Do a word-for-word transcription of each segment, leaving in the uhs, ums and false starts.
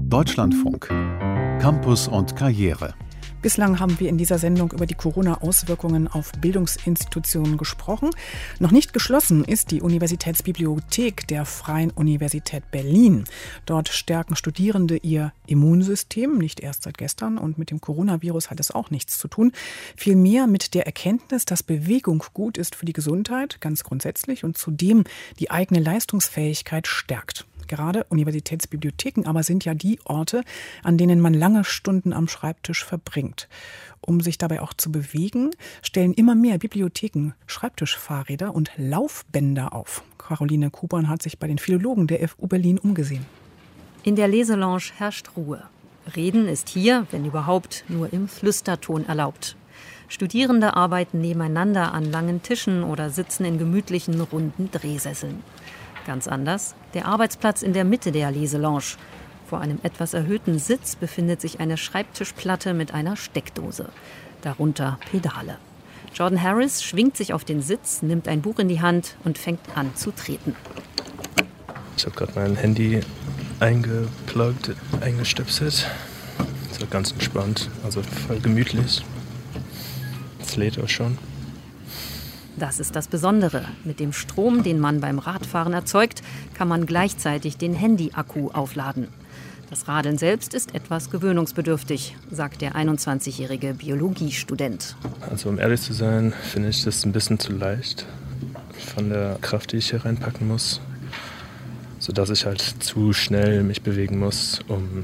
Deutschlandfunk. Campus und Karriere. Bislang haben wir in dieser Sendung über die Corona-Auswirkungen auf Bildungsinstitutionen gesprochen. Noch nicht geschlossen ist die Universitätsbibliothek der Freien Universität Berlin. Dort stärken Studierende ihr Immunsystem, nicht erst seit gestern. Und mit dem Coronavirus hat es auch nichts zu tun. Vielmehr mit der Erkenntnis, dass Bewegung gut ist für die Gesundheit, ganz grundsätzlich, und zudem die eigene Leistungsfähigkeit stärkt. Gerade Universitätsbibliotheken aber sind ja die Orte, an denen man lange Stunden am Schreibtisch verbringt. Um sich dabei auch zu bewegen, stellen immer mehr Bibliotheken Schreibtischfahrräder und Laufbänder auf. Caroline Kubern hat sich bei den Philologen der F U Berlin umgesehen. In der Leselounge herrscht Ruhe. Reden ist hier, wenn überhaupt, nur im Flüsterton erlaubt. Studierende arbeiten nebeneinander an langen Tischen oder sitzen in gemütlichen, runden Drehsesseln. Ganz anders der Arbeitsplatz in der Mitte der Leselounge. Vor einem etwas erhöhten Sitz befindet sich eine Schreibtischplatte mit einer Steckdose. Darunter Pedale. Jordan Harris schwingt sich auf den Sitz, nimmt ein Buch in die Hand und fängt an zu treten. Ich habe gerade mein Handy eingepluggt, eingestöpselt. Das war ganz entspannt, also voll gemütlich. Es lädt auch schon. Das ist das Besondere. Mit dem Strom, den man beim Radfahren erzeugt, kann man gleichzeitig den Handy-Akku aufladen. Das Radeln selbst ist etwas gewöhnungsbedürftig, sagt der einundzwanzigjährige Biologiestudent. Also um ehrlich zu sein, finde ich das ein bisschen zu leicht von der Kraft, die ich hier reinpacken muss, sodass ich halt zu schnell mich bewegen muss, um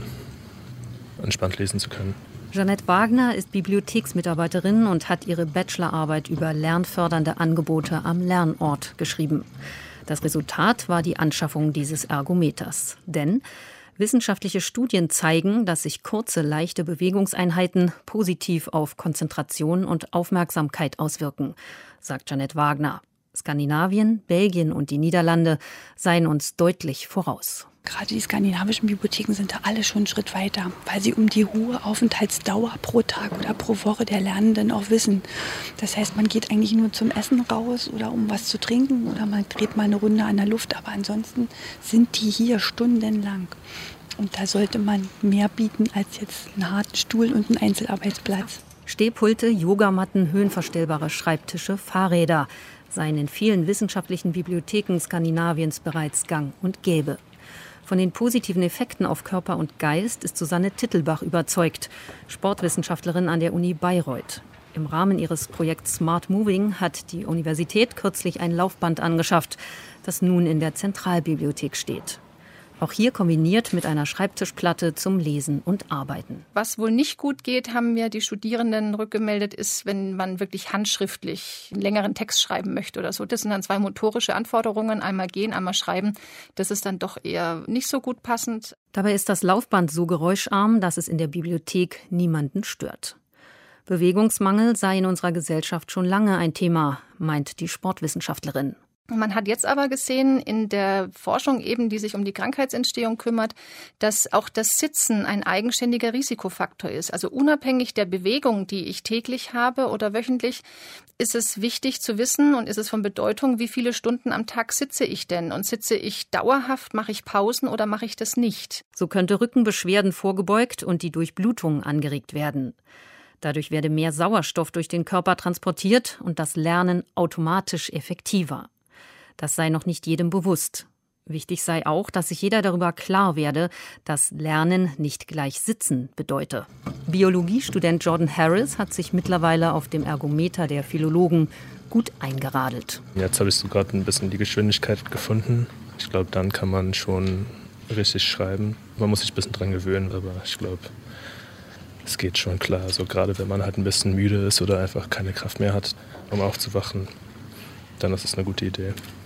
entspannt lesen zu können. Jeanette Wagner ist Bibliotheksmitarbeiterin und hat ihre Bachelorarbeit über lernfördernde Angebote am Lernort geschrieben. Das Resultat war die Anschaffung dieses Ergometers. Denn wissenschaftliche Studien zeigen, dass sich kurze, leichte Bewegungseinheiten positiv auf Konzentration und Aufmerksamkeit auswirken, sagt Jeanette Wagner. Skandinavien, Belgien und die Niederlande seien uns deutlich voraus. Gerade die skandinavischen Bibliotheken sind da alle schon einen Schritt weiter, weil sie um die hohe Aufenthaltsdauer pro Tag oder pro Woche der Lernenden auch wissen. Das heißt, man geht eigentlich nur zum Essen raus oder um was zu trinken oder man dreht mal eine Runde an der Luft. Aber ansonsten sind die hier stundenlang. Und da sollte man mehr bieten als jetzt einen harten Stuhl und einen Einzelarbeitsplatz. Stehpulte, Yogamatten, höhenverstellbare Schreibtische, Fahrräder seien in vielen wissenschaftlichen Bibliotheken Skandinaviens bereits gang und gäbe. Von den positiven Effekten auf Körper und Geist ist Susanne Tittelbach überzeugt, Sportwissenschaftlerin an der Uni Bayreuth. Im Rahmen ihres Projekts Smart Moving hat die Universität kürzlich ein Laufband angeschafft, das nun in der Zentralbibliothek steht. Auch hier kombiniert mit einer Schreibtischplatte zum Lesen und Arbeiten. Was wohl nicht gut geht, haben mir die Studierenden rückgemeldet, ist, wenn man wirklich handschriftlich einen längeren Text schreiben möchte oder so. Das sind dann zwei motorische Anforderungen, einmal gehen, einmal schreiben. Das ist dann doch eher nicht so gut passend. Dabei ist das Laufband so geräuscharm, dass es in der Bibliothek niemanden stört. Bewegungsmangel sei in unserer Gesellschaft schon lange ein Thema, meint die Sportwissenschaftlerin. Man hat jetzt aber gesehen in der Forschung eben, die sich um die Krankheitsentstehung kümmert, dass auch das Sitzen ein eigenständiger Risikofaktor ist. Also unabhängig der Bewegung, die ich täglich habe oder wöchentlich, ist es wichtig zu wissen und ist es von Bedeutung, wie viele Stunden am Tag sitze ich denn? Und sitze ich dauerhaft, mache ich Pausen oder mache ich das nicht? So könnte Rückenbeschwerden vorgebeugt und die Durchblutung angeregt werden. Dadurch werde mehr Sauerstoff durch den Körper transportiert und das Lernen automatisch effektiver. Das sei noch nicht jedem bewusst. Wichtig sei auch, dass sich jeder darüber klar werde, dass Lernen nicht gleich Sitzen bedeute. Biologiestudent Jordan Harris hat sich mittlerweile auf dem Ergometer der Philologen gut eingeradelt. Jetzt habe ich so gerade ein bisschen die Geschwindigkeit gefunden. Ich glaube, dann kann man schon richtig schreiben. Man muss sich ein bisschen dran gewöhnen, aber ich glaube, es geht schon klar. Also gerade wenn man halt ein bisschen müde ist oder einfach keine Kraft mehr hat, um aufzuwachen, dann ist es eine gute Idee.